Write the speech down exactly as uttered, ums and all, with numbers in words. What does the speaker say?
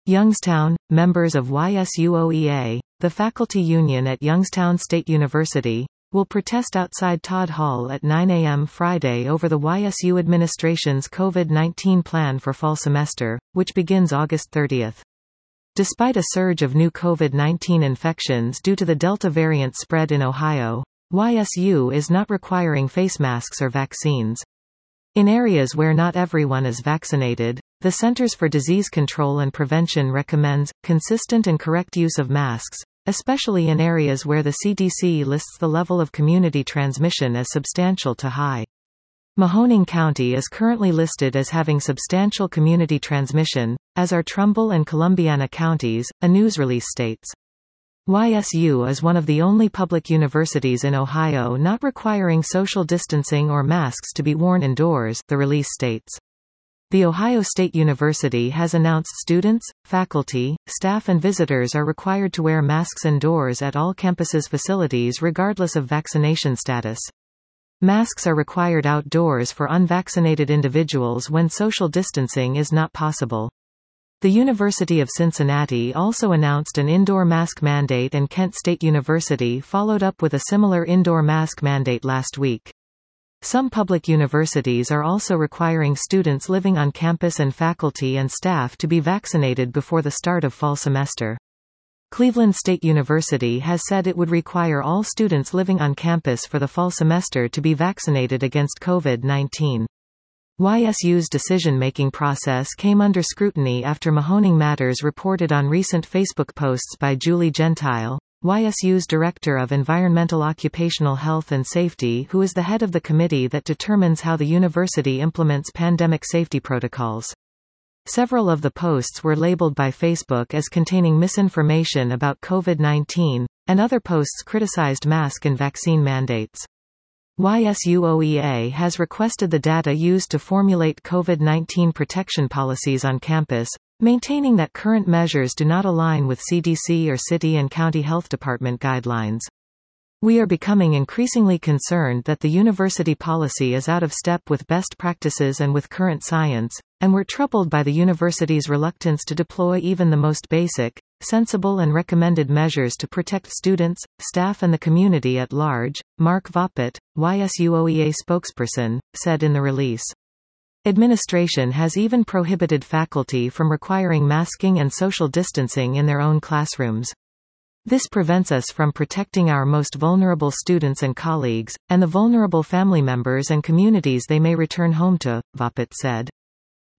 Youngstown, members of Y S U O E A, the faculty union at Youngstown State University, will protest outside Todd Hall at nine A M Friday over the Y S U administration's COVID nineteen plan for fall semester, which begins August thirtieth. Despite a surge of new COVID nineteen infections due to the Delta variant spread in Ohio, Y S U is not requiring face masks or vaccines. In areas where not everyone is vaccinated, the Centers for Disease Control and Prevention recommends consistent and correct use of masks, especially in areas where the C D C lists the level of community transmission as substantial to high. Mahoning County is currently listed as having substantial community transmission, as are Trumbull and Columbiana counties, a news release states. Y S U is one of the only public universities in Ohio not requiring social distancing or masks to be worn indoors, the release states. The Ohio State University has announced students, faculty, staff and visitors are required to wear masks indoors at all campus's facilities regardless of vaccination status. Masks are required outdoors for unvaccinated individuals when social distancing is not possible. The University of Cincinnati also announced an indoor mask mandate, and Kent State University followed up with a similar indoor mask mandate last week. Some public universities are also requiring students living on campus and faculty and staff to be vaccinated before the start of fall semester. Cleveland State University has said it would require all students living on campus for the fall semester to be vaccinated against COVID nineteen. Y S U's decision-making process came under scrutiny after Mahoning Matters reported on recent Facebook posts by Julie Gentile, Y S U's Director of Environmental Occupational Health and Safety, who is the head of the committee that determines how the university implements pandemic safety protocols. Several of the posts were labeled by Facebook as containing misinformation about COVID nineteen, and other posts criticized mask and vaccine mandates. Y S U O E A has requested the data used to formulate COVID nineteen protection policies on campus, maintaining that current measures do not align with C D C or city and county health department guidelines. We are becoming increasingly concerned that the university policy is out of step with best practices and with current science, and we're troubled by the university's reluctance to deploy even the most basic, sensible and recommended measures to protect students, staff and the community at large, Mark Voppet, Y S U O E A spokesperson, said in the release. Administration has even prohibited faculty from requiring masking and social distancing in their own classrooms. This prevents us from protecting our most vulnerable students and colleagues, and the vulnerable family members and communities they may return home to, Voppet said.